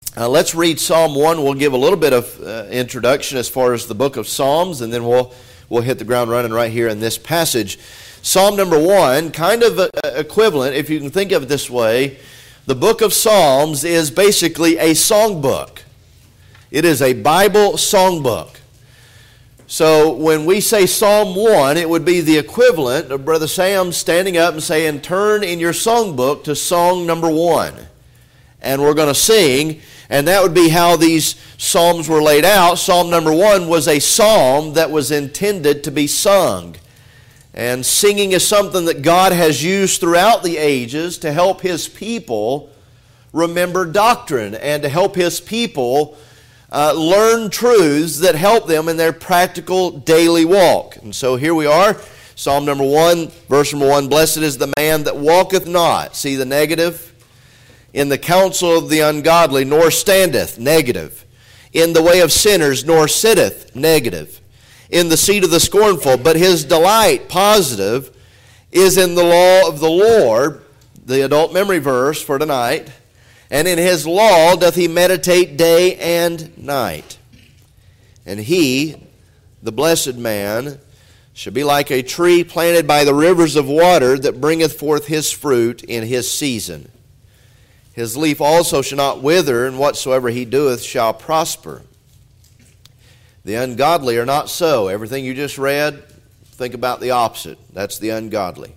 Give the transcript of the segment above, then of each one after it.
Let's read Psalm 1. We'll give a little bit of introduction as far as the book of Psalms, and then we'll hit the ground running right here in this passage. Psalm number 1, kind of equivalent, if you can think of it this way. The book of Psalms is basically a songbook. It is a Bible songbook. So when we say Psalm 1, it would be the equivalent of Brother Sam standing up and saying, turn in your songbook to song number 1. And we're going to sing, and that would be how these psalms were laid out. Psalm number 1 was a psalm that was intended to be sung. And singing is something that God has used throughout the ages to help His people remember doctrine and to help His people learn truths that help them in their practical daily walk. And so here we are, Psalm number 1, verse number 1, Blessed is the man that walketh not, see the negative, in the counsel of the ungodly, nor standeth, negative, in the way of sinners, nor sitteth, negative, in the seat of the scornful, but his delight, positive, is in the law of the Lord, the adult memory verse for tonight, and in his law doth he meditate day and night. And he, the blessed man, shall be like a tree planted by the rivers of water that bringeth forth his fruit in his season. His leaf also shall not wither, and whatsoever he doeth shall prosper. The ungodly are not so. Everything you just read, think about the opposite. That's the ungodly.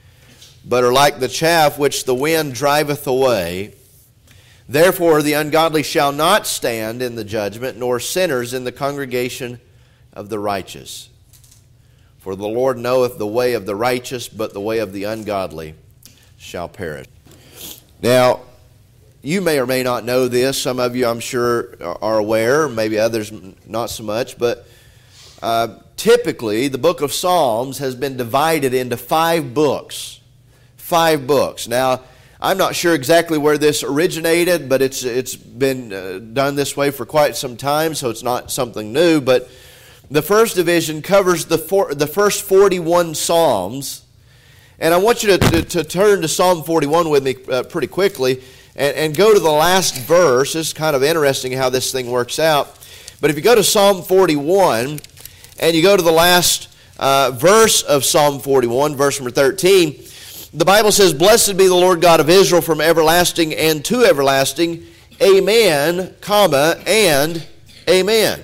But are like the chaff which the wind driveth away. Therefore the ungodly shall not stand in the judgment, nor sinners in the congregation of the righteous. For the Lord knoweth the way of the righteous, but the way of the ungodly shall perish. Now, you may or may not know this. Some of you, I'm sure, are aware. Maybe others not so much. But typically, the book of Psalms has been divided into 5 books. 5 books. Now, I'm not sure exactly where this originated, but it's been done this way for quite some time, so it's not something new. But the first division covers the first 41 Psalms. And I want you to turn to Psalm 41 with me pretty quickly. And go to the last verse. It's kind of interesting how this thing works out. But if you go to Psalm 41, and you go to the last verse of Psalm 41, verse number 13, the Bible says, Blessed be the Lord God of Israel from everlasting and to everlasting. Amen, comma, and amen.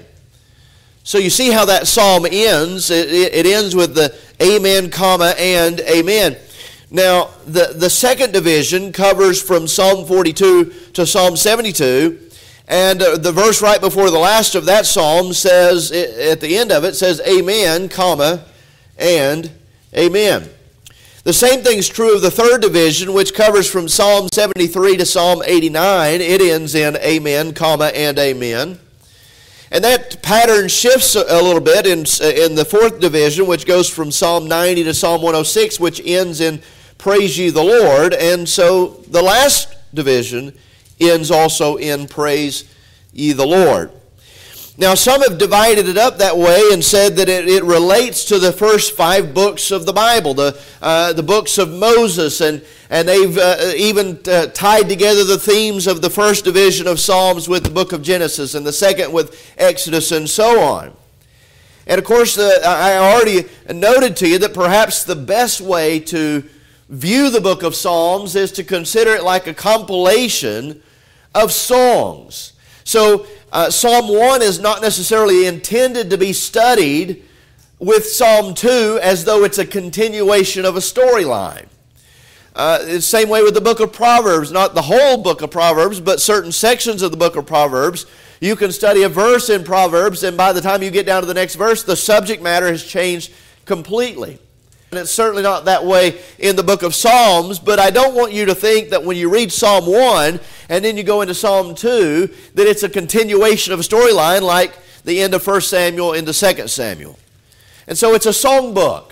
So you see how that psalm ends. It ends with the amen, comma, and amen. Now, the second division covers from Psalm 42 to Psalm 72, and the verse right before the last of that psalm says, at the end of it, says, Amen, comma, and amen. The same thing is true of the third division, which covers from Psalm 73 to Psalm 89. It ends in Amen, comma, and amen. And that pattern shifts a little bit in the fourth division, which goes from Psalm 90 to Psalm 106, which ends in Praise ye the Lord. And so the last division ends also in Praise ye the Lord. Now some have divided it up that way and said that it relates to the first 5 books of the Bible, the books of Moses, and they've even tied together the themes of the first division of Psalms with the book of Genesis and the second with Exodus and so on. And of course I already noted to you that perhaps the best way to view the book of Psalms is to consider it like a compilation of songs. So Psalm 1 is not necessarily intended to be studied with Psalm 2 as though it's a continuation of a storyline. It's the same way with the book of Proverbs, not the whole book of Proverbs, but certain sections of the book of Proverbs. You can study a verse in Proverbs, and by the time you get down to the next verse, the subject matter has changed completely. And it's certainly not that way in the book of Psalms, but I don't want you to think that when you read Psalm 1 and then you go into Psalm 2, that it's a continuation of a storyline like the end of 1 Samuel into 2 Samuel. And so it's a songbook.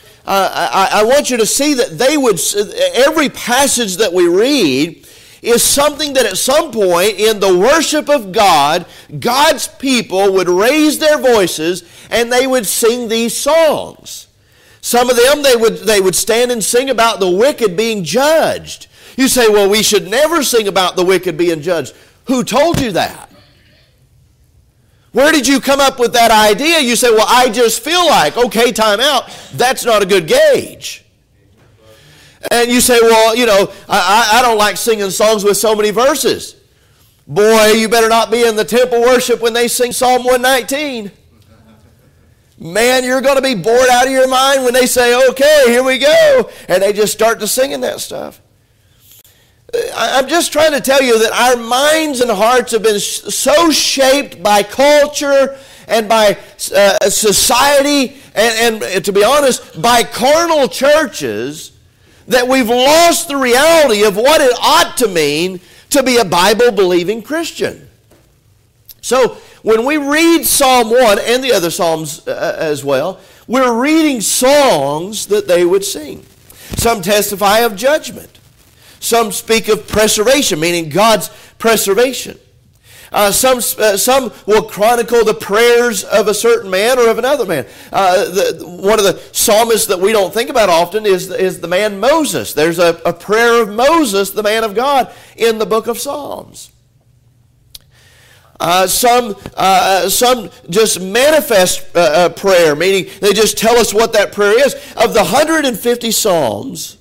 I want you to see that every passage that we read is something that at some point in the worship of God, God's people would raise their voices and they would sing these songs. Some of them, they would stand and sing about the wicked being judged. You say, well, we should never sing about the wicked being judged. Who told you that? Where did you come up with that idea? You say, well, I just feel like. Okay, time out. That's not a good gauge. And you say, well, I don't like singing songs with so many verses. Boy, you better not be in the temple worship when they sing Psalm 119. Man, you're going to be bored out of your mind when they say, okay, here we go. And they just start to singing that stuff. I'm just trying to tell you that our minds and hearts have been so shaped by culture and by society and to be honest, by carnal churches that we've lost the reality of what it ought to mean to be a Bible-believing Christian. So when we read Psalm 1 and the other Psalms as well, we're reading songs that they would sing. Some testify of judgment. Some speak of preservation, meaning God's preservation. Some will chronicle the prayers of a certain man or of another man. One of the psalmists that we don't think about often is the man Moses. There's a prayer of Moses, the man of God, in the book of Psalms. Some just manifest prayer, meaning they just tell us what that prayer is. Of the 150 Psalms,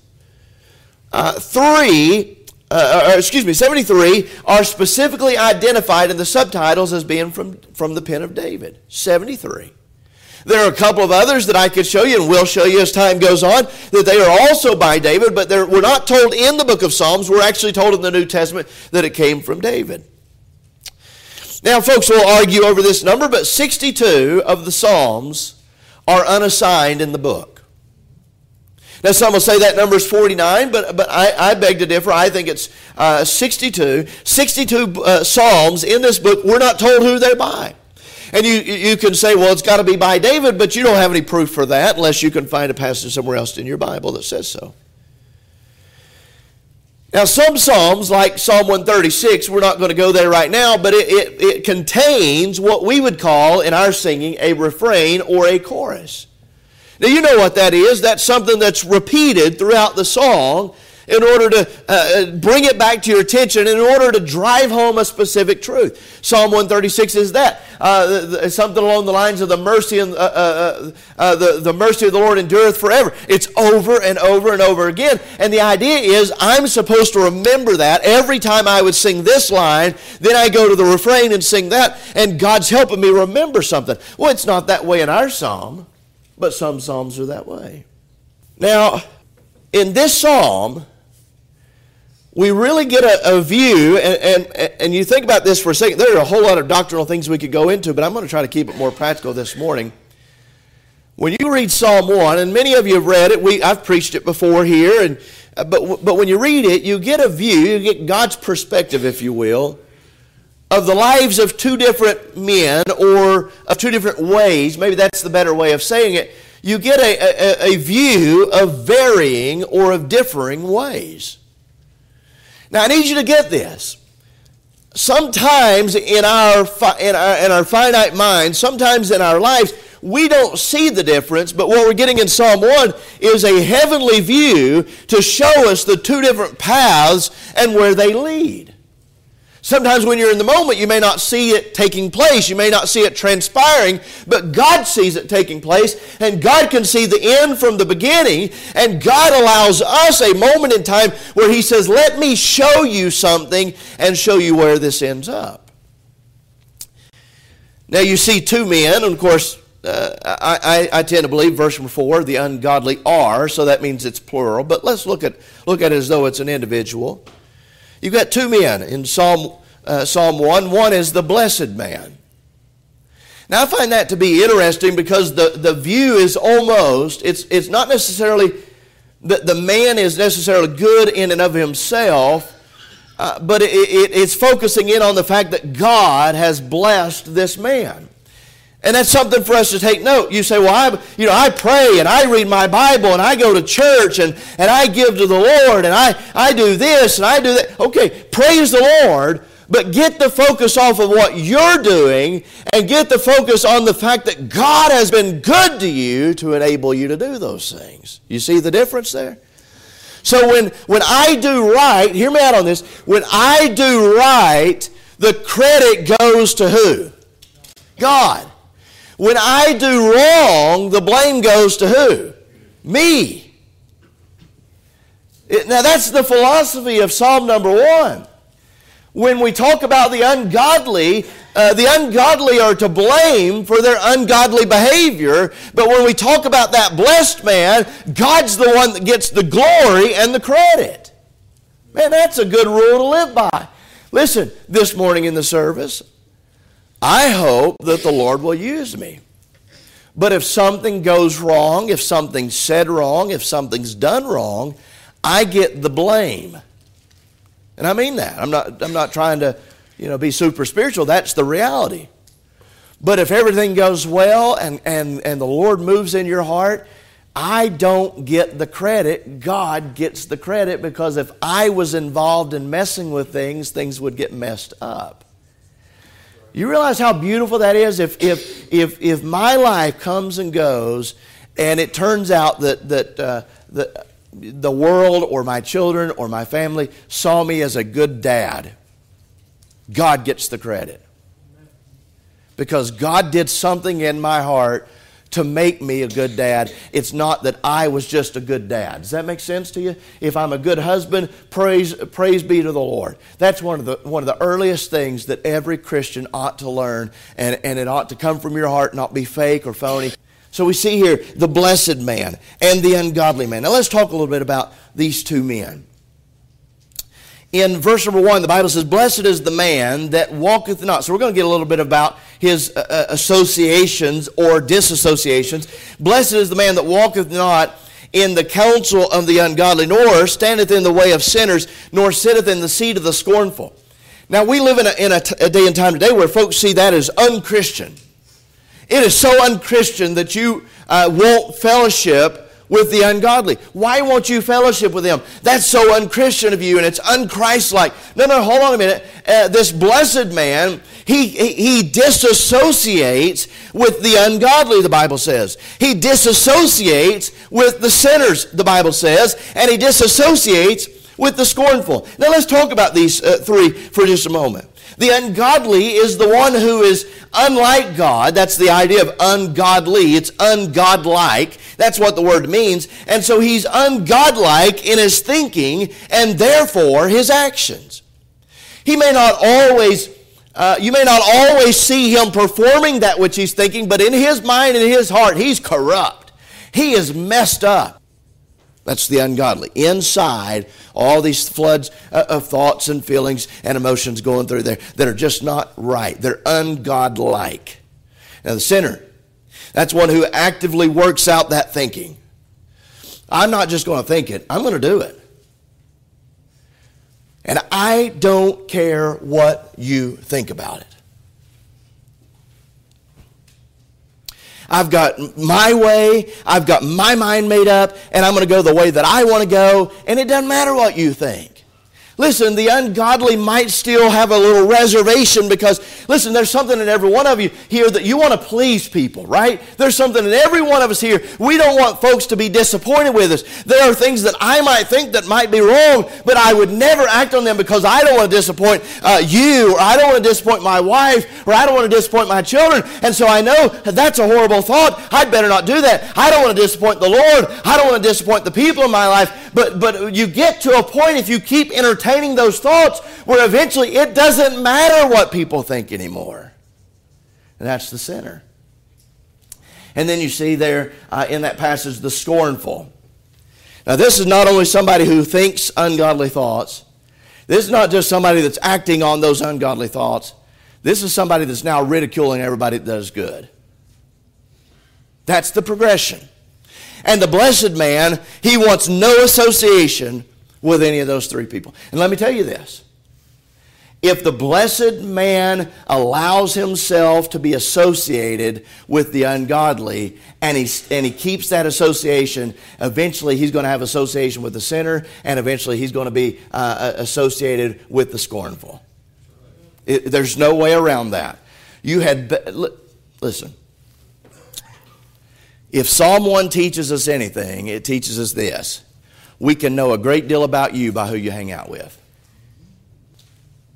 73 are specifically identified in the subtitles as being from the pen of David. 73. There are a couple of others that I could show you and will show you as time goes on that they are also by David, but we're not told in the book of Psalms. We're actually told in the New Testament that it came from David. Now, folks will argue over this number, but 62 of the Psalms are unassigned in the book. Now, some will say that number is 49, but I beg to differ. I think it's 62. 62 Psalms in this book, we're not told who they're by. And you can say, well, it's got to be by David, but you don't have any proof for that unless you can find a passage somewhere else in your Bible that says so. Now, some Psalms, like Psalm 136, we're not going to go there right now, but it contains what we would call, in our singing, a refrain or a chorus. Now, you know what that is. That's something that's repeated throughout the song in order to bring it back to your attention, in order to drive home a specific truth. Psalm 136 is that. Something along the lines of the mercy and the mercy of the Lord endureth forever. It's over and over and over again. And the idea is I'm supposed to remember that every time I would sing this line, then I go to the refrain and sing that, and God's helping me remember something. Well, it's not that way in our psalm, but some psalms are that way. Now, in this psalm, we really get a view, and you think about this for a second. There are a whole lot of doctrinal things we could go into, but I'm going to try to keep it more practical this morning. When you read Psalm 1, and many of you have read it, I've preached it before here, but when you read it, you get a view, you get God's perspective, if you will, of the lives of two different men, or of two different ways. Maybe that's the better way of saying it. You get a view of varying or of differing ways. Now, I need you to get this. Sometimes in our finite minds, sometimes in our lives, we don't see the difference, but what we're getting in Psalm 1 is a heavenly view to show us the two different paths and where they lead. Sometimes when you're in the moment, you may not see it taking place. You may not see it transpiring, but God sees it taking place, and God can see the end from the beginning, and God allows us a moment in time where He says, let me show you something and show you where this ends up. Now you see two men, and of course, I tend to believe, verse number 4, the ungodly are, so that means it's plural, but let's look at it as though it's an individual. You've got two men in Psalm 1. One is the blessed man. Now, I find that to be interesting because the view is almost, it's not necessarily that the man is necessarily good in and of himself, but it's focusing in on the fact that God has blessed this man. And that's something for us to take note. You say, well, I pray and I read my Bible and I go to church and I give to the Lord and I do this and I do that. Okay, praise the Lord, but get the focus off of what you're doing and get the focus on the fact that God has been good to you to enable you to do those things. You see the difference there? So when I do right, hear me out on this, when I do right, the credit goes to who? God. When I do wrong, the blame goes to who? Me. Now that's the philosophy of Psalm number 1. When we talk about the ungodly are to blame for their ungodly behavior. But when we talk about that blessed man, God's the one that gets the glory and the credit. Man, that's a good rule to live by. Listen, this morning in the service, I hope that the Lord will use me. But if something goes wrong, if something's said wrong, if something's done wrong, I get the blame. And I mean that. I'm not trying to, be super spiritual. That's the reality. But if everything goes well and the Lord moves in your heart, I don't get the credit. God gets the credit, because if I was involved in messing with things would get messed up. You realize how beautiful that is? If my life comes and goes and it turns out that the world or my children or my family saw me as a good dad, God gets the credit. Because God did something in my heart to make me a good dad. It's not that I was just a good dad. Does that make sense to you? If I'm a good husband, praise be to the Lord. That's one of the earliest things that every Christian ought to learn, and it ought to come from your heart, not be fake or phony. So we see here the blessed man and the ungodly man. Now let's talk a little bit about these two men. In verse number 1, the Bible says, "Blessed is the man that walketh not." So we're going to get a little bit about his associations or disassociations. "Blessed is the man that walketh not in the counsel of the ungodly, nor standeth in the way of sinners, nor sitteth in the seat of the scornful." Now we live in a day and time today where folks see that as unchristian. It is so unchristian that you won't fellowship with the ungodly. Why won't you fellowship with them? That's so unchristian of you, and it's unchristlike. No, hold on a minute. This blessed man, he disassociates with the ungodly, the Bible says. He disassociates with the sinners, the Bible says, and he disassociates with the scornful. Now let's talk about these three for just a moment. The ungodly is the one who is unlike God. That's the idea of ungodly. It's ungodlike. That's what the word means. And so he's ungodlike in his thinking and therefore his actions. You may not always see him performing that which he's thinking, but in his mind and his heart, he's corrupt. He is messed up. That's the ungodly. Inside, all these floods of thoughts and feelings and emotions going through there that are just not right. They're ungodlike. Now the sinner, that's one who actively works out that thinking. I'm not just going to think it, I'm going to do it. And I don't care what you think about it. I've got my way, I've got my mind made up, and I'm going to go the way that I want to go, and it doesn't matter what you think. Listen, the ungodly might still have a little reservation because, listen, there's something in every one of you here that you want to please people, right? There's something in every one of us here. We don't want folks to be disappointed with us. There are things that I might think that might be wrong, but I would never act on them because I don't want to disappoint you, or I don't want to disappoint my wife, or I don't want to disappoint my children. And so I know that's a horrible thought. I'd better not do that. I don't want to disappoint the Lord. I don't want to disappoint the people in my life. But you get to a point if you keep entertaining those thoughts where eventually it doesn't matter what people think anymore. And that's the sinner. And then you see there in that passage the scornful. Now this is not only somebody who thinks ungodly thoughts. This is not just somebody that's acting on those ungodly thoughts. This is somebody that's now ridiculing everybody that does good. That's the progression. And the blessed man, he wants no association with any of those three people. And let me tell you this. If the blessed man allows himself to be associated with the ungodly, and he keeps that association, eventually he's going to have association with the sinner, and eventually he's going to be associated with the scornful. There's no way around that. Listen. If Psalm 1 teaches us anything, it teaches us this. We can know a great deal about you by who you hang out with.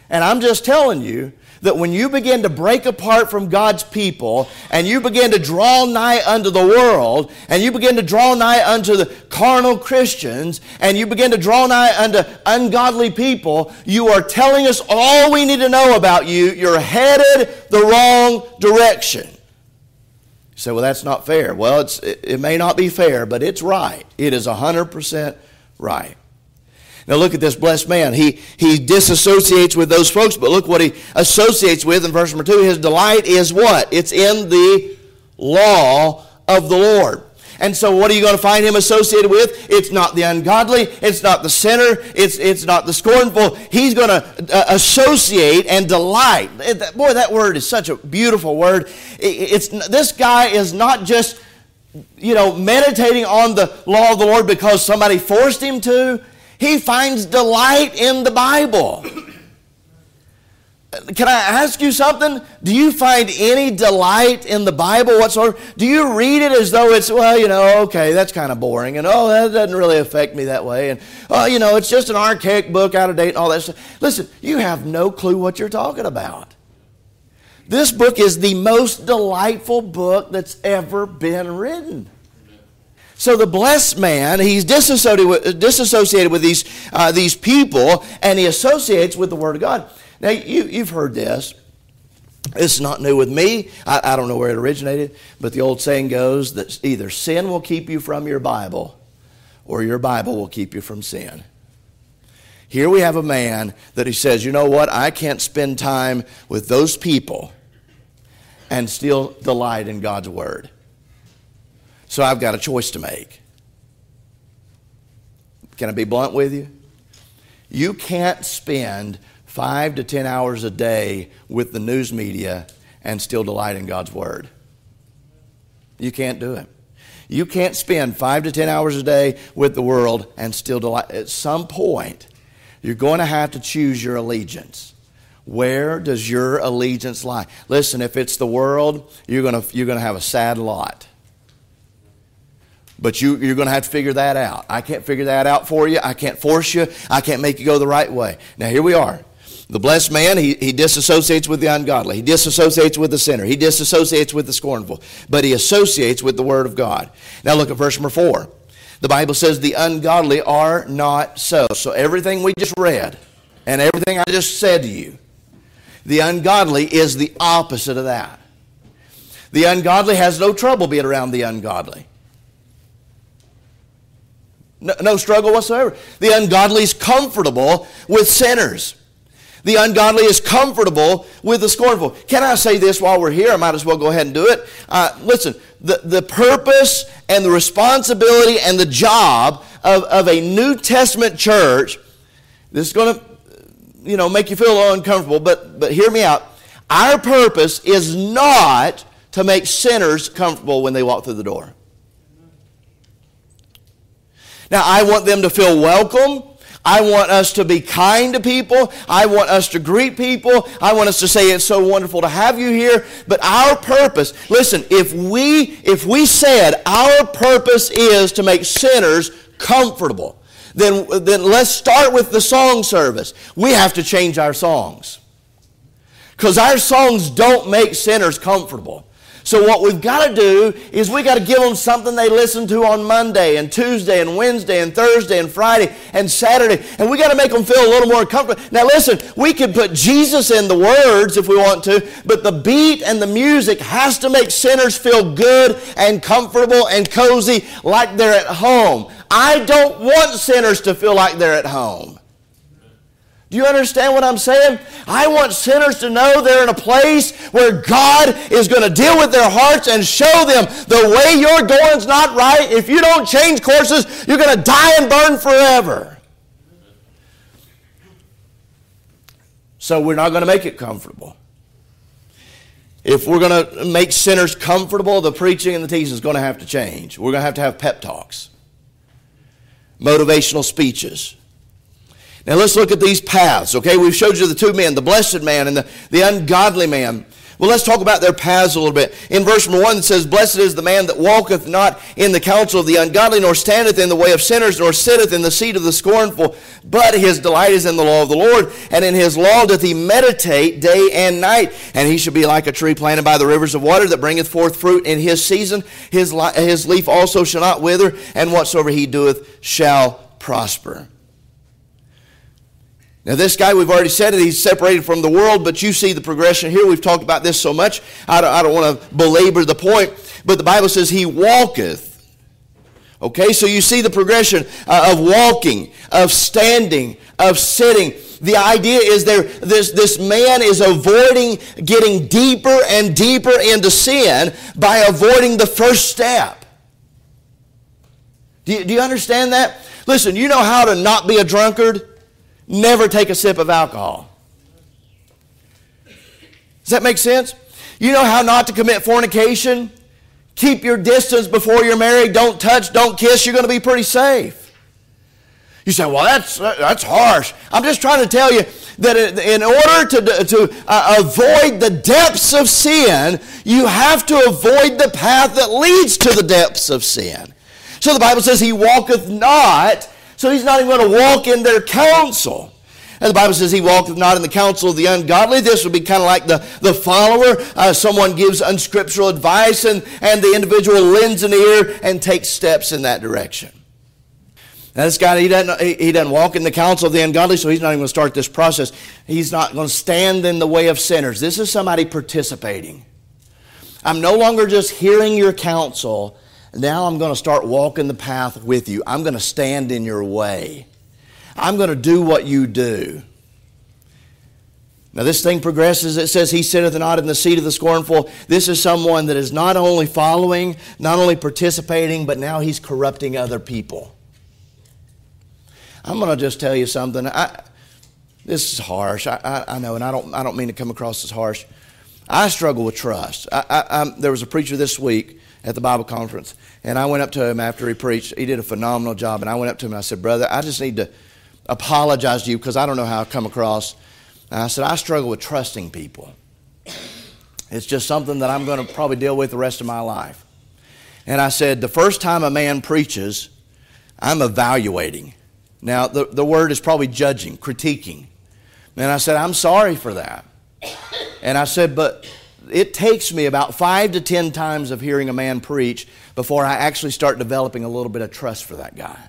And I'm just telling you that when you begin to break apart from God's people and you begin to draw nigh unto the world and you begin to draw nigh unto the carnal Christians and you begin to draw nigh unto ungodly people, you are telling us all we need to know about you. You're headed the wrong direction. You say, well, that's not fair. Well, it may not be fair, but it's right. It is 100% right. Now look at this blessed man. He disassociates with those folks, but look what he associates with in verse number 2. His delight is what? It's in the law of the Lord. And so what are you going to find him associated with? It's not the ungodly. It's not the sinner. It's not the scornful. He's going to associate and delight. Boy, that word is such a beautiful word. This guy is not just, meditating on the law of the Lord because somebody forced him to. He finds delight in the Bible. Can I ask you something? Do you find any delight in the Bible whatsoever? Do you read it as though it's, okay, that's kind of boring, and that doesn't really affect me that way, and it's just an archaic book, out of date, and all that stuff? Listen, you have no clue what you're talking about. This book is the most delightful book that's ever been written. So the blessed man, he's disassociated with these people, and he associates with the Word of God. Now, you've heard this. This is not new with me. I don't know where it originated, but the old saying goes that either sin will keep you from your Bible, or your Bible will keep you from sin. Here we have a man that he says, you know what, I can't spend time with those people and still delight in God's Word. So I've got a choice to make. Can I be blunt with you? You can't spend 5 to 10 hours a day with the news media and still delight in God's Word. You can't do it. You can't spend 5 to 10 hours a day with the world and still delight. At some point, you're going to have to choose your allegiance. Where does your allegiance lie? Listen, if it's the world, you're going to have a sad lot. But you're going to have to figure that out. I can't figure that out for you. I can't force you. I can't make you go the right way. Now, here we are. The blessed man, he disassociates with the ungodly. He disassociates with the sinner. He disassociates with the scornful. But he associates with the Word of God. Now, look at verse number 4. The Bible says the ungodly are not so. So everything we just read and everything I just said to you, the ungodly is the opposite of that. The ungodly has no trouble being around the ungodly. No struggle whatsoever. The ungodly is comfortable with sinners. The ungodly is comfortable with the scornful. Can I say this while we're here? I might as well go ahead and do it. Listen, the purpose and the responsibility and the job of a New Testament church, this is going to make you feel a little uncomfortable, but hear me out. Our purpose is not to make sinners comfortable when they walk through the door. Now, I want them to feel welcome. I want us to be kind to people. I want us to greet people. I want us to say it's so wonderful to have you here. But our purpose, listen, if we said our purpose is to make sinners comfortable, then let's start with the song service. We have to change our songs. Because our songs don't make sinners comfortable. So what we've got to do is we've got to give them something they listen to on Monday and Tuesday and Wednesday and Thursday and Friday and Saturday. And we've got to make them feel a little more comfortable. Now listen, we can put Jesus in the words if we want to, but the beat and the music has to make sinners feel good and comfortable and cozy like they're at home. I don't want sinners to feel like they're at home. Do you understand what I'm saying? I want sinners to know they're in a place where God is going to deal with their hearts and show them the way you're going is not right. If you don't change courses, you're going to die and burn forever. So we're not going to make it comfortable. If we're going to make sinners comfortable, the preaching and the teaching is going to have to change. We're going to have pep talks, motivational speeches. Now let's look at these paths, okay? We've showed you the two men, the blessed man and the ungodly man. Well, let's talk about their paths a little bit. In verse number 1, it says, Blessed is the man that walketh not in the counsel of the ungodly, nor standeth in the way of sinners, nor sitteth in the seat of the scornful, but his delight is in the law of the Lord, and in his law doth he meditate day and night. And he shall be like a tree planted by the rivers of water, that bringeth forth fruit in his season. His leaf also shall not wither, and whatsoever he doeth shall prosper. Now this guy, we've already said it, he's separated from the world, but you see the progression here. We've talked about this so much, I don't want to belabor the point, but the Bible says he walketh. Okay, so you see the progression of walking, of standing, of sitting. The idea is this man is avoiding getting deeper and deeper into sin by avoiding the first step. Do you understand that? Listen, you know how to not be a drunkard? Never take a sip of alcohol. Does that make sense? You know how not to commit fornication? Keep your distance before you're married. Don't touch, don't kiss. You're going to be pretty safe. You say, well, that's harsh. I'm just trying to tell you that in order to avoid the depths of sin, you have to avoid the path that leads to the depths of sin. So the Bible says he walketh not. So he's not even going to walk in their counsel. And the Bible says he walketh not in the counsel of the ungodly. This would be kind of like the follower. Someone gives unscriptural advice and the individual lends an ear and takes steps in that direction. Now this guy, he doesn't walk in the counsel of the ungodly, so he's not even going to start this process. He's not going to stand in the way of sinners. This is somebody participating. I'm no longer just hearing your counsel. Now I'm going to start walking the path with you. I'm going to stand in your way. I'm going to do what you do. Now this thing progresses. It says he sitteth not in the seat of the scornful. This is someone that is not only following, not only participating, but now he's corrupting other people. I'm going to just tell you something. This is harsh. I know, and I don't mean to come across as harsh. I struggle with trust. There was a preacher this week at the Bible conference, and I went up to him after he preached. He did a phenomenal job, and I went up to him and I said, brother, I just need to apologize to you because I don't know how I come across. And I said, I struggle with trusting people. It's just something that I'm going to probably deal with the rest of my life. And I said, the first time a man preaches, I'm evaluating. Now, the word is probably judging, critiquing. And I said, I'm sorry for that. And I said, but it takes me about 5 to 10 times of hearing a man preach before I actually start developing a little bit of trust for that guy.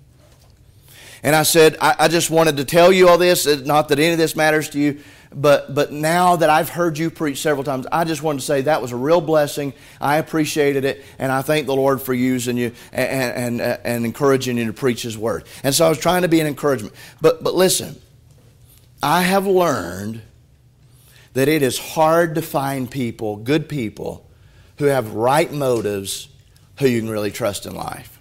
And I said, I just wanted to tell you all this, not that any of this matters to you, but now that I've heard you preach several times, I just wanted to say that was a real blessing. I appreciated it, and I thank the Lord for using you and encouraging you to preach His Word. And so I was trying to be an encouragement. But listen, I have learned that it is hard to find people, good people, who have right motives, who you can really trust in life.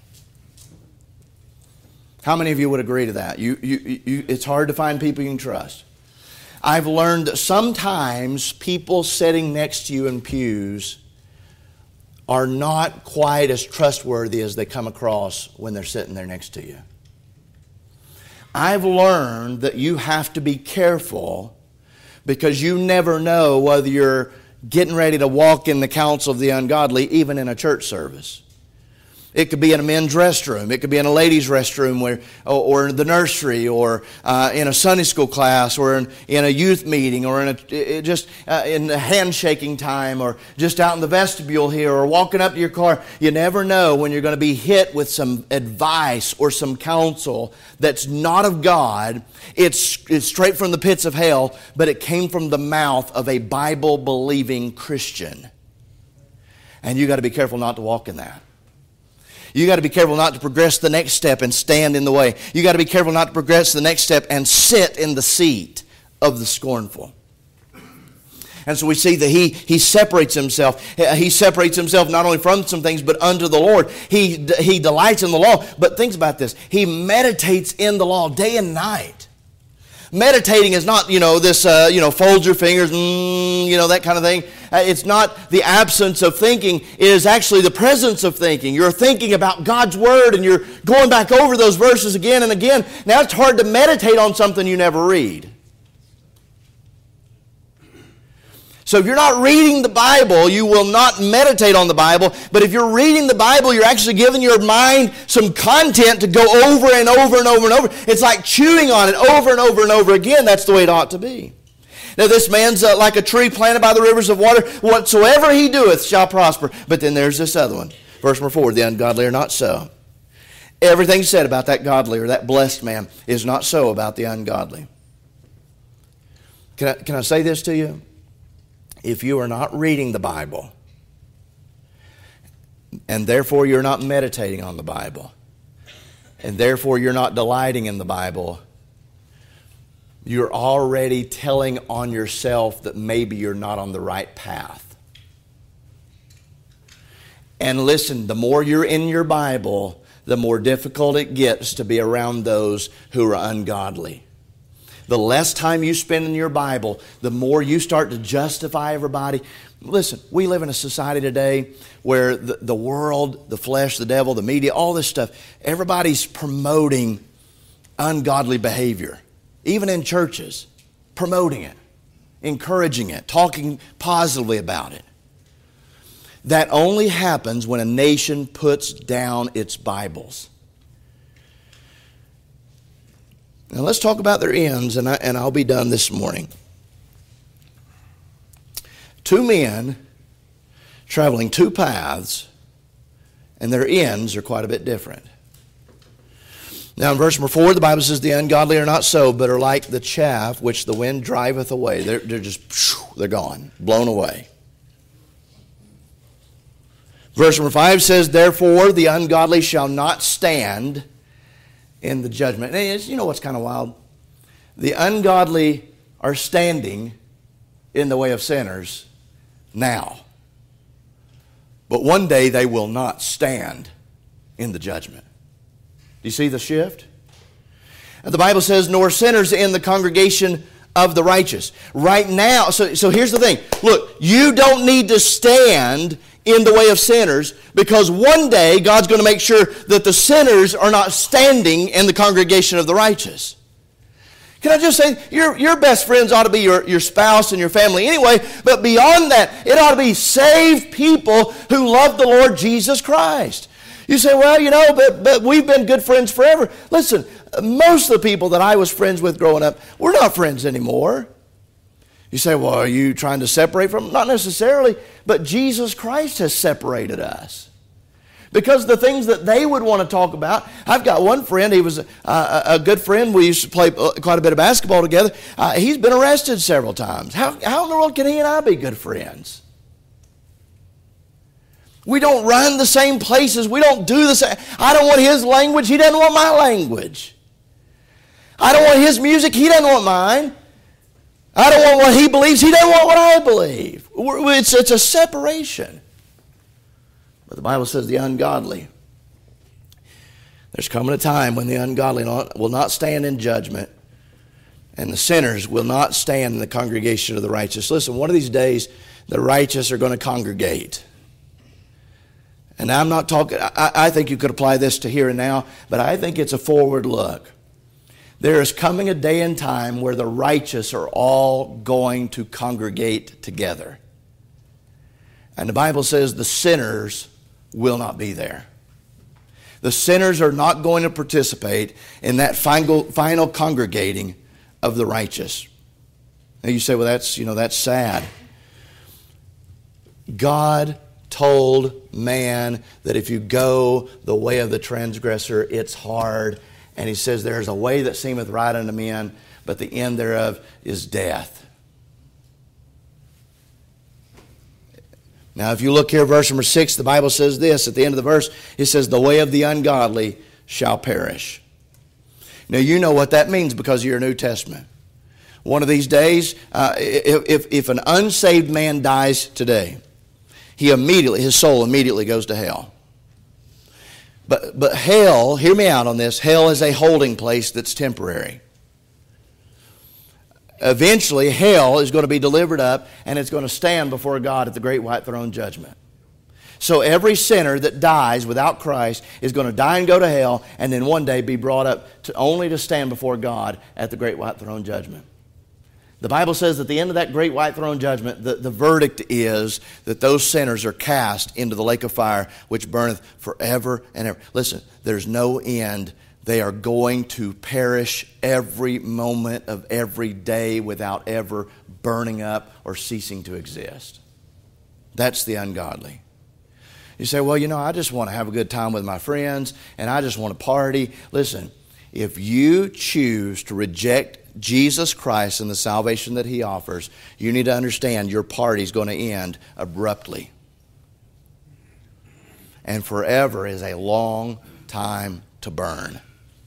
How many of you would agree to that? It's hard to find people you can trust. I've learned that sometimes people sitting next to you in pews are not quite as trustworthy as they come across when they're sitting there next to you. I've learned that you have to be careful because you never know whether you're getting ready to walk in the counsel of the ungodly, even in a church service. It could be in a men's restroom. It could be in a ladies' restroom, or in the nursery, or in a Sunday school class, or in a youth meeting, or in the handshaking time, or just out in the vestibule here, or walking up to your car. You never know when you're going to be hit with some advice or some counsel that's not of God. It's straight from the pits of hell, but it came from the mouth of a Bible-believing Christian. And you got to be careful not to walk in that. You got to be careful not to progress the next step and stand in the way. You got to be careful not to progress the next step and sit in the seat of the scornful. And so we see that he separates himself. He separates himself not only from some things, but unto the Lord. He delights in the law. But think about this. He meditates in the law day and night. Meditating is not, this, fold your fingers, that kind of thing. It's not the absence of thinking. It is actually the presence of thinking. You're thinking about God's Word and you're going back over those verses again and again. Now it's hard to meditate on something you never read. So if you're not reading the Bible, you will not meditate on the Bible. But if you're reading the Bible, you're actually giving your mind some content to go over and over and over and over. It's like chewing on it over and over and over again. That's the way it ought to be. Now this man's like a tree planted by the rivers of water. Whatsoever he doeth shall prosper. But then there's this other one. Verse number 4, the ungodly are not so. Everything said about that godly or that blessed man is not so about the ungodly. Can I say this to you? If you are not reading the Bible, and therefore you're not meditating on the Bible, and therefore you're not delighting in the Bible, you're already telling on yourself that maybe you're not on the right path. And listen, the more you're in your Bible, the more difficult it gets to be around those who are ungodly. The less time you spend in your Bible, the more you start to justify everybody. Listen, we live in a society today where the world, the flesh, the devil, the media, all this stuff, everybody's promoting ungodly behavior. Even in churches, promoting it, encouraging it, talking positively about it. That only happens when a nation puts down its Bibles. Now let's talk about their ends, and I'll be done this morning. Two men traveling two paths, and their ends are quite a bit different. Now in verse number 4, the Bible says, the ungodly are not so, but are like the chaff which the wind driveth away. They're just, they're gone, blown away. Verse number 5 says, therefore the ungodly shall not stand in the judgment. And you know what's kind of wild? The ungodly are standing in the way of sinners now. But one day they will not stand in the judgment. Do you see the shift? And the Bible says, nor sinners in the congregation of the righteous. Right now, so here's the thing. Look, you don't need to stand in the way of sinners, because one day God's going to make sure that the sinners are not standing in the congregation of the righteous. Can I just say, your best friends ought to be your spouse and your family anyway, but beyond that, it ought to be saved people who love the Lord Jesus Christ. You say, well, you know, but we've been good friends forever. Listen, most of the people that I was friends with growing up, we're not friends anymore. You say, well, are you trying to separate from them? Not necessarily, but Jesus Christ has separated us. Because the things that they would want to talk about, I've got one friend, he was a good friend. We used to play quite a bit of basketball together. He's been arrested several times. How in the world can he and I be good friends? We don't run the same places. We don't do the same. I don't want his language. He doesn't want my language. I don't want his music. He doesn't want mine. I don't want what he believes. He doesn't want what I believe. It's a separation. But the Bible says the ungodly. There's coming a time when the ungodly will not stand in judgment, and the sinners will not stand in the congregation of the righteous. Listen, one of these days, the righteous are going to congregate. And I'm not talking, I think you could apply this to here and now, but I think it's a forward look. There is coming a day and time where the righteous are all going to congregate together. And the Bible says the sinners will not be there. The sinners are not going to participate in that final congregating of the righteous. Now you say, well, that's sad. God told man that if you go the way of the transgressor, it's hard. And he says, there is a way that seemeth right unto men, but the end thereof is death. Now, if you look here, verse number 6, the Bible says this. At the end of the verse, it says, the way of the ungodly shall perish. Now, you know what that means because of your New Testament. One of these days, if an unsaved man dies today, his soul immediately goes to hell. But hell, hear me out on this, hell is a holding place that's temporary. Eventually, hell is going to be delivered up, and it's going to stand before God at the great white throne judgment. So every sinner that dies without Christ is going to die and go to hell, and then one day be brought up only to stand before God at the great white throne judgment. The Bible says at the end of that great white throne judgment, the verdict is that those sinners are cast into the lake of fire, which burneth forever and ever. Listen, there's no end. They are going to perish every moment of every day without ever burning up or ceasing to exist. That's the ungodly. You say, well, I just want to have a good time with my friends and I just want to party. Listen, if you choose to reject Jesus Christ and the salvation that He offers, you need to understand your party's going to end abruptly. And forever is a long time to burn.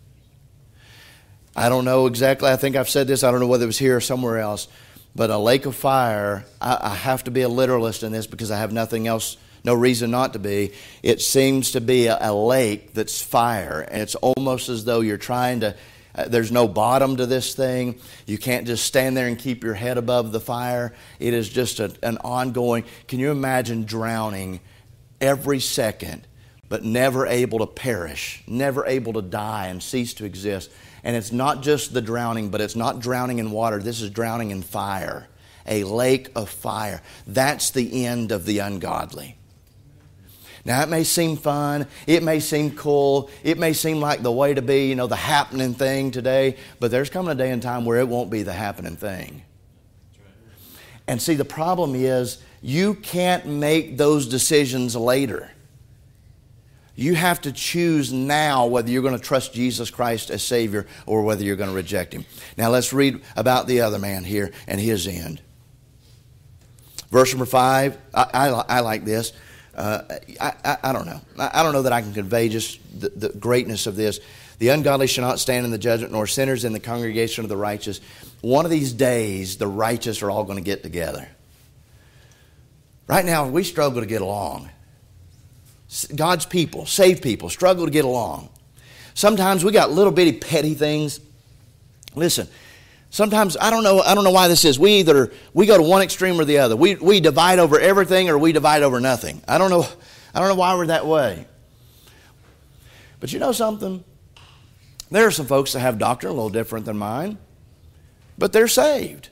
I don't know exactly, I think I've said this, I don't know whether it was here or somewhere else, but a lake of fire, I have to be a literalist in this because I have nothing else, no reason not to be. It seems to be a lake that's fire, and it's almost as though you're trying to, there's no bottom to this thing. You can't just stand there and keep your head above the fire. It is just an ongoing, can you imagine drowning every second, but never able to perish, never able to die and cease to exist? And it's not just the drowning, but it's not drowning in water. This is drowning in fire, a lake of fire. That's the end of the ungodly. Now, it may seem fun. It may seem cool. It may seem like the way to be, the happening thing today. But there's coming a day and time where it won't be the happening thing. And see, the problem is you can't make those decisions later. You have to choose now whether you're going to trust Jesus Christ as Savior or whether you're going to reject Him. Now let's read about the other man here and his end. Verse number 5, I like this. I don't know. I don't know that I can convey just the greatness of this. The ungodly shall not stand in the judgment, nor sinners in the congregation of the righteous. One of these days, the righteous are all going to get together. Right now, we struggle to get along. God's people, saved people, struggle to get along. Sometimes we got little bitty petty things. Listen, sometimes I don't know why this is. We go to one extreme or the other. We divide over everything or we divide over nothing. I don't know why we're that way. But you know something? There are some folks that have doctrine a little different than mine, but they're saved.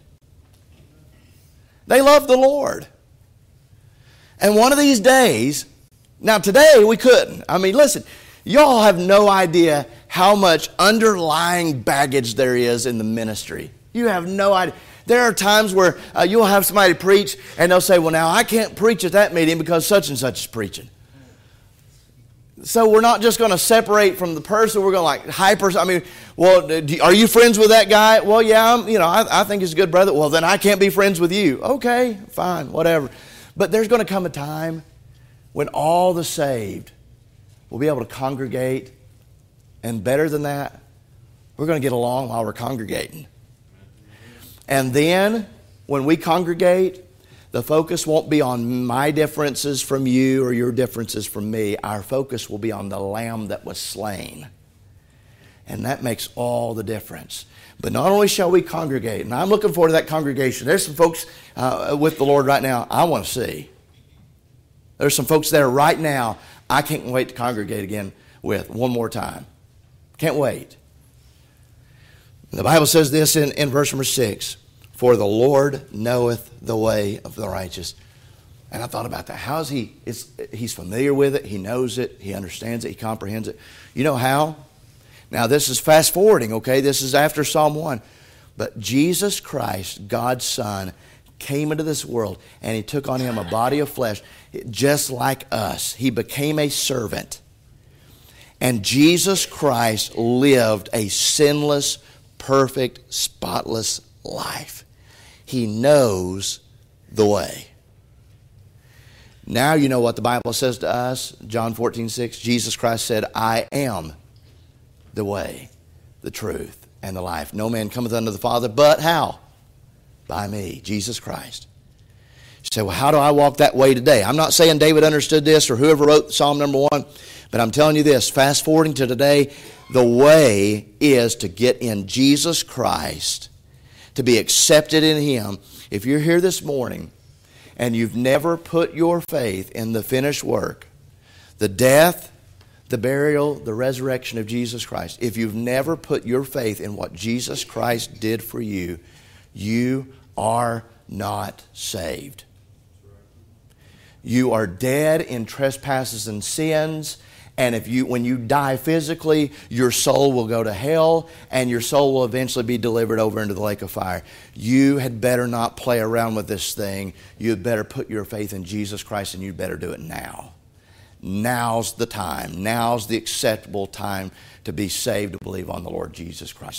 They love the Lord. And one of these days, now today we couldn't. I mean, listen, y'all have no idea how much underlying baggage there is in the ministry. You have no idea. There are times where you'll have somebody preach and they'll say, well, now I can't preach at that meeting because such and such is preaching. So we're not just going to separate from the person. We're going to are you friends with that guy? Well, yeah, I think he's a good brother. Well, then I can't be friends with you. Okay, fine, whatever. But there's going to come a time when all the saved will be able to congregate, and better than that, we're going to get along while we're congregating. And then, when we congregate, the focus won't be on my differences from you or your differences from me. Our focus will be on the Lamb that was slain. And that makes all the difference. But not only shall we congregate, and I'm looking forward to that congregation. There's some folks with the Lord right now I want to see. There's some folks there right now I can't wait to congregate again with one more time. Can't wait. The Bible says this in verse number 6. For the Lord knoweth the way of the righteous. And I thought about that. How is he? He's familiar with it. He knows it. He understands it. He comprehends it. You know how? Now this is fast forwarding, okay? This is after Psalm 1. But Jesus Christ, God's Son, came into this world and He took on Him a body of flesh just like us. He became a servant. And Jesus Christ lived a sinless, perfect, spotless life. He knows the way. Now you know what the Bible says to us. John 14:6. Jesus Christ said, I am the way, the truth, and the life. No man cometh unto the Father, but how? By me, Jesus Christ. You say, well, how do I walk that way today? I'm not saying David understood this or whoever wrote Psalm number 1, but I'm telling you this, fast forwarding to today, the way is to get in Jesus Christ, to be accepted in Him. If you're here this morning and you've never put your faith in the finished work, the death, the burial, the resurrection of Jesus Christ, if you've never put your faith in what Jesus Christ did for you, you are not saved. You are dead in trespasses and sins. And when you die physically, your soul will go to hell, and your soul will eventually be delivered over into the lake of fire. You had better not play around with this thing. You had better put your faith in Jesus Christ, and you'd better do it now. Now's the time. Now's the acceptable time to be saved, to believe on the Lord Jesus Christ.